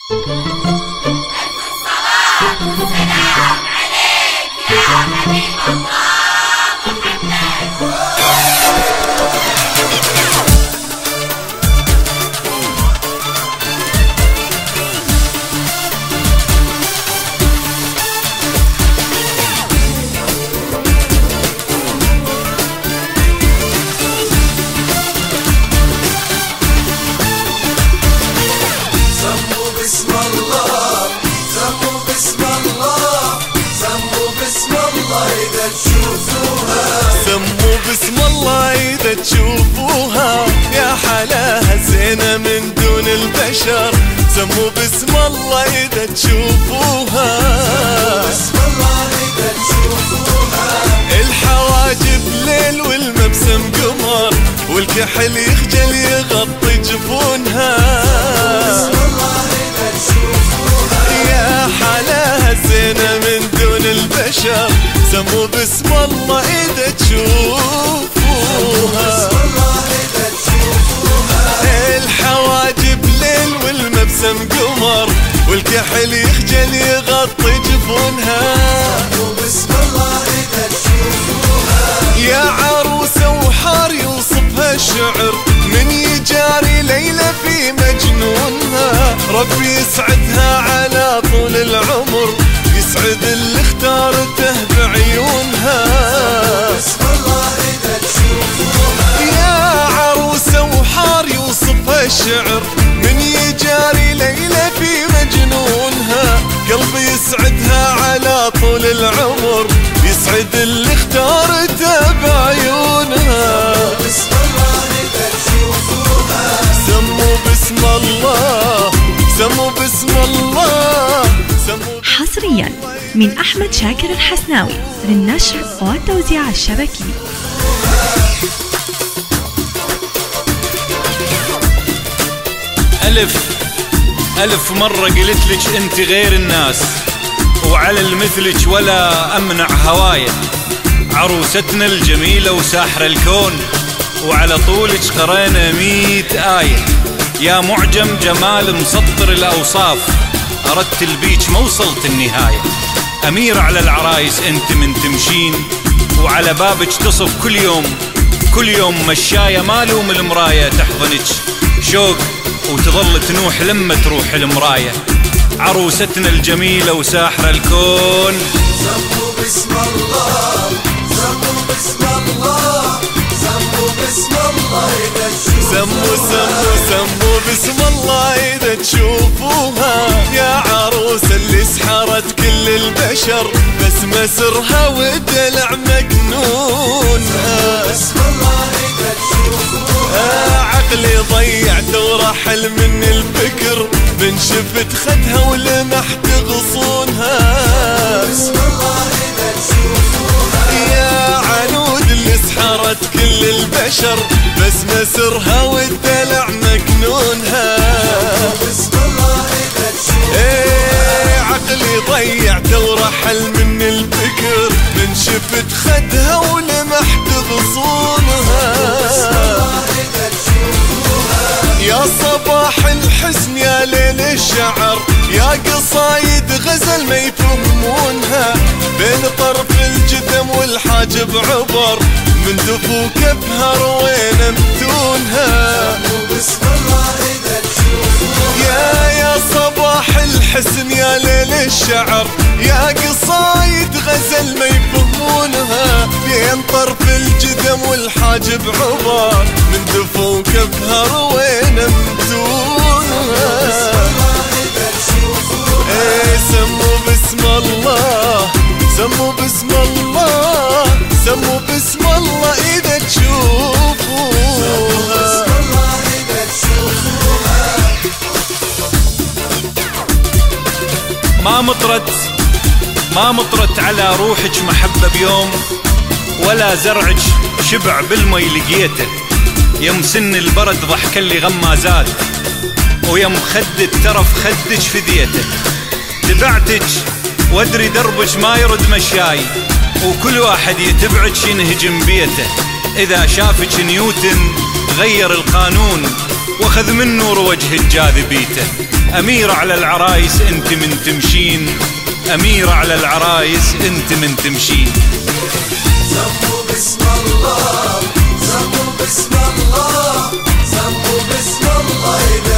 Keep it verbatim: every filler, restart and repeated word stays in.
سموا باسم الله إذا تشوفوها، يا حلاها زينة من دون البشر. سموا باسم الله إذا تشوفوها، الحواجب ليل والمبسم قمر، والكحل يخجل يغطي جفونها. يا حلاها زينة من دون البشر. سموا باسم الله إذا تشوفوها، الحواجب ليل والمبسم قمر، والكحل يخجل يغطي جفونها. يا عروسة وحار يوصفها الشعر، من يجاري ليلة في مجنونها. ربي يسعدها على طول العمر، يسعد اللي اختارته بعيونها. يا عروسة وحار يوصفها الشعر، من يجاري ليلة في مجنونها. قلبي يسعدها على طول العمر، يسعد اللي اختارته بعيونها. سموا باسم الله، سموا باسم الله، سموا. حصريا من أحمد شاكر الحسناوي للنشر والتوزيع الشبكي. ألف ألف مرة قلت لك أنت غير الناس، وعلى المثلك ولا أمنع هوايا. عروستنا الجميلة وساحر الكون، وعلى طولك قرينا مية آية. يا معجم جمال مسطر الأوصاف، أردت البيج ما وصلت النهاية. أمير على العرايس أنت من تمشين، وعلى بابك تصف كل يوم كل يوم مشاية. ما لوم المراية تحضنك شوق، وتظل تنوح لما تروح المراية. عروستنا الجميلة وساحر الكون. سموا باسم الله، سموا باسم الله، سموا باسم الله إذا تشوفوها. سموا سموا سموا باسم الله إذا تشوفوها، يا عروس اللي سحرت كل البشر. بس مسرها والدلع مجنونها. باسم الله إذا تشوفوها، عقلي ضيعته ورحل من الفكر، من شفت خدها ولمحت غصونها. باسم الله إذا تشوفوها، يا عنود اللي سحرت كل البشر. بس مسرها والدلع مجنونها. باسم الله إذا تشوفوها، ايه عقلي ضيعته ورحل من الفكر، من شفت خدها ولمحت غصونها. باسم الله إذا تشوفوها، يا صباح الحزن يا ليل الشعر، يا قصايد غزل ما يفهمونها. بين طرف الجدم والحاجب عبر، من دفوك بهر وين متونها. باسم الله إذا تشوفوها، يا يا صباح الحزن يا ليل الشعر، يا قصايد غزل ما يفهمونها. بين طرف الجدم والحاجب عبر، من دفوك بهر وين متونها. ايه سموا باسم الله، سموا باسم الله، سموا باسم الله إذا تشوفوها. ما مطرت ما مطرت على روحك محبة بيوم، ولا زرعك شبع بالمي لقيته. يم سن البرد ضحك اللي غمازات، ويم خد الترف خدك فديته. تبعتك وادري دربك ما يرد مشاي، وكل واحد يتبعك ينهجم بيته. إذا شافك نيوتن غير القانون، واخذ من نور وجهك جاذبيته. أميرة على العرايس انت من تمشين، أميرة على العرايس انت من تمشين. سموا باسم الله، سموا باسم الله، سموا باسم الله.